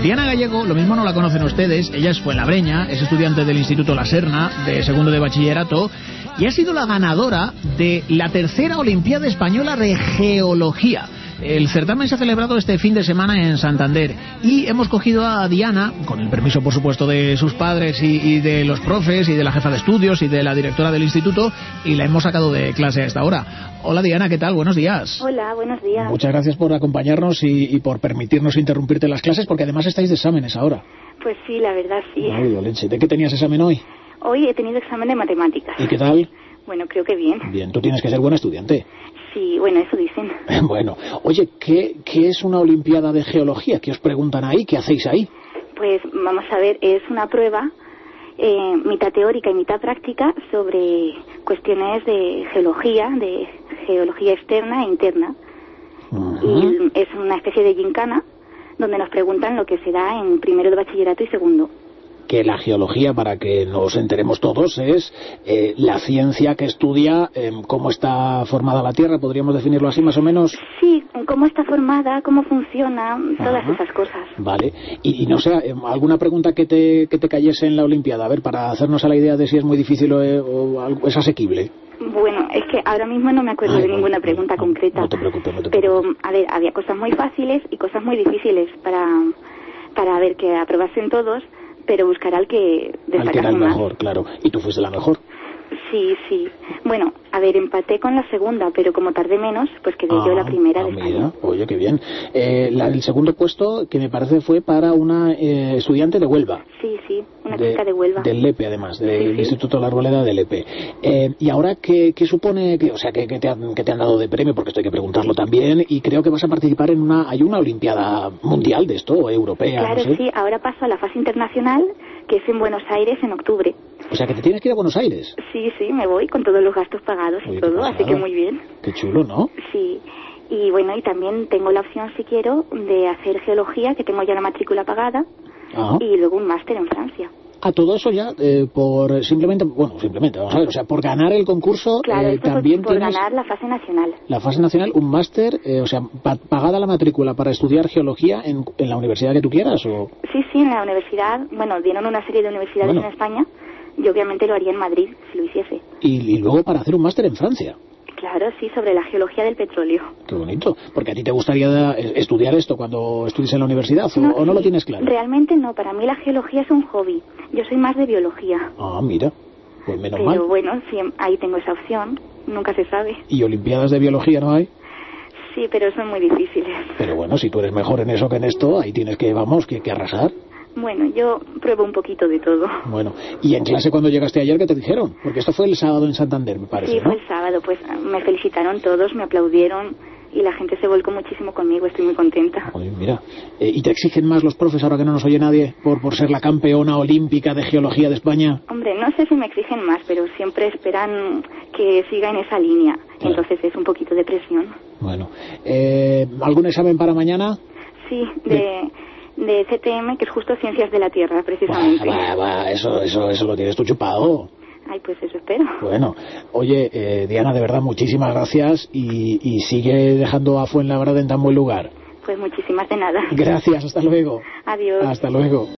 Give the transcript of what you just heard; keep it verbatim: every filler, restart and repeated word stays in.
Diana Gallego, lo mismo no la conocen ustedes, ella es fuenlabreña, es estudiante del Instituto La Serna, de segundo de bachillerato, y ha sido la ganadora de la tercera Olimpiada Española de Geología. El certamen se ha celebrado este fin de semana en Santander y hemos cogido a Diana, con el permiso por supuesto de sus padres y, y de los profes y de la jefa de estudios y de la directora del instituto, y la hemos sacado de clase a esta hora. Hola Diana, ¿qué tal? Buenos días. Hola, buenos días. Muchas gracias por acompañarnos y, y por permitirnos interrumpirte las clases, porque además estáis de exámenes ahora. Pues sí, la verdad sí. Ay, leche. ¿De qué tenías examen hoy? Hoy he tenido examen de matemáticas. ¿Y qué tal? Bueno, creo que bien. Bien, tú tienes que ser buena estudiante. Sí, bueno, eso dicen. Bueno, oye, ¿qué, ¿qué es una Olimpiada de Geología? ¿Qué os preguntan ahí? ¿Qué hacéis ahí? Pues vamos a ver, es una prueba, eh, mitad teórica y mitad práctica, sobre cuestiones de geología, de geología externa e interna. Uh-huh. Y es una especie de gincana donde nos preguntan lo que se da en primero de bachillerato y segundo. Que la geología, para que nos enteremos todos, es eh, la ciencia que estudia eh, cómo está formada la Tierra, ¿podríamos definirlo así más o menos? Sí, cómo está formada, cómo funciona, todas Ajá. esas cosas. Vale, y, y no sé, eh, ¿alguna pregunta que te, que te cayese en la Olimpiada? A ver, para hacernos a la idea de si es muy difícil o, eh, o algo, es asequible. Bueno, es que ahora mismo no me acuerdo Ay, de ninguna bueno, pregunta no, concreta. No te preocupes, no te pero, preocupes. a ver, había cosas muy fáciles y cosas muy difíciles para, para ver que aprobasen todos, pero buscar al que destacase al que era el más. mejor, claro. ¿Y tú fuiste la mejor? Sí, sí. Bueno, a ver, empaté con la segunda, pero como tardé menos, pues quedé ah, yo la primera ah, de mira. España. Oye, qué bien. Eh, la, el segundo puesto, que me parece, fue para una eh, estudiante de Huelva. Sí, sí, una de, chica de Huelva. Del Lepe, además, del sí, sí. Instituto La Arboleda del Lepe. Eh, ¿Y ahora qué, qué supone, que, o sea, qué, qué, te han, qué te han dado de premio? Porque esto hay que preguntarlo también, y creo que vas a participar en una, hay una Olimpiada mundial de esto, europea, Claro, no sé. sí, ahora paso a la fase internacional, que es en Buenos Aires en octubre. O sea, que te tienes que ir a Buenos Aires. Sí, sí, me voy con todos los gastos pagados y Oye, todo, así que muy bien. Qué chulo, ¿no? Sí, y bueno, y también tengo la opción, si quiero, de hacer geología, que tengo ya la matrícula pagada, Ajá. y luego un máster en Francia. A todo eso ya, eh, por simplemente, bueno, simplemente, vamos a ver, o sea, por ganar el concurso, claro, eh, también por, por tienes ganar la fase nacional. La fase nacional, un máster, eh, o sea, pa pagada la matrícula para estudiar geología en, en la universidad que tú quieras, ¿o? Sí, sí, en la universidad, bueno, dieron una serie de universidades bueno. en España, y obviamente lo haría en Madrid, si lo hiciese. Y, y luego para hacer un máster en Francia. Claro, sí, sobre la geología del petróleo. Qué bonito. Porque a ti te gustaría estudiar esto cuando estudies en la universidad, ¿o no, o no sí, lo tienes claro? Realmente no, para mí la geología es un hobby. Yo soy más de biología. Ah, mira, pues menos Pero mal. Pero bueno, sí, ahí tengo esa opción, nunca se sabe. ¿Y olimpiadas de biología no hay? Sí, pero son muy difíciles. Pero bueno, si tú eres mejor en eso que en esto, ahí tienes que, vamos, que, que arrasar. Bueno, yo pruebo un poquito de todo. Bueno, ¿y en clase cuando llegaste ayer qué te dijeron? Porque esto fue el sábado en Santander, me parece, Sí, ¿no? fue el sábado, pues me felicitaron todos, me aplaudieron y la gente se volcó muchísimo conmigo, estoy muy contenta. Oye, mira, eh, ¿y te exigen más los profes ahora que no nos oye nadie por, por ser la campeona olímpica de geología de España? Hombre, no sé si me exigen más, pero siempre esperan que siga en esa línea, claro. Entonces es un poquito de presión. Bueno, eh, ¿algún examen para mañana? Sí, de... de... de C T M, que es justo Ciencias de la Tierra, precisamente. Va, va, va, eso, eso, eso lo tienes tú chupado. Ay, pues eso espero. Bueno, oye, eh, Diana, de verdad, muchísimas gracias y, y sigue dejando a Fuenlabrada en tan buen lugar. Pues muchísimas de nada. Gracias, hasta luego. Adiós. Hasta luego.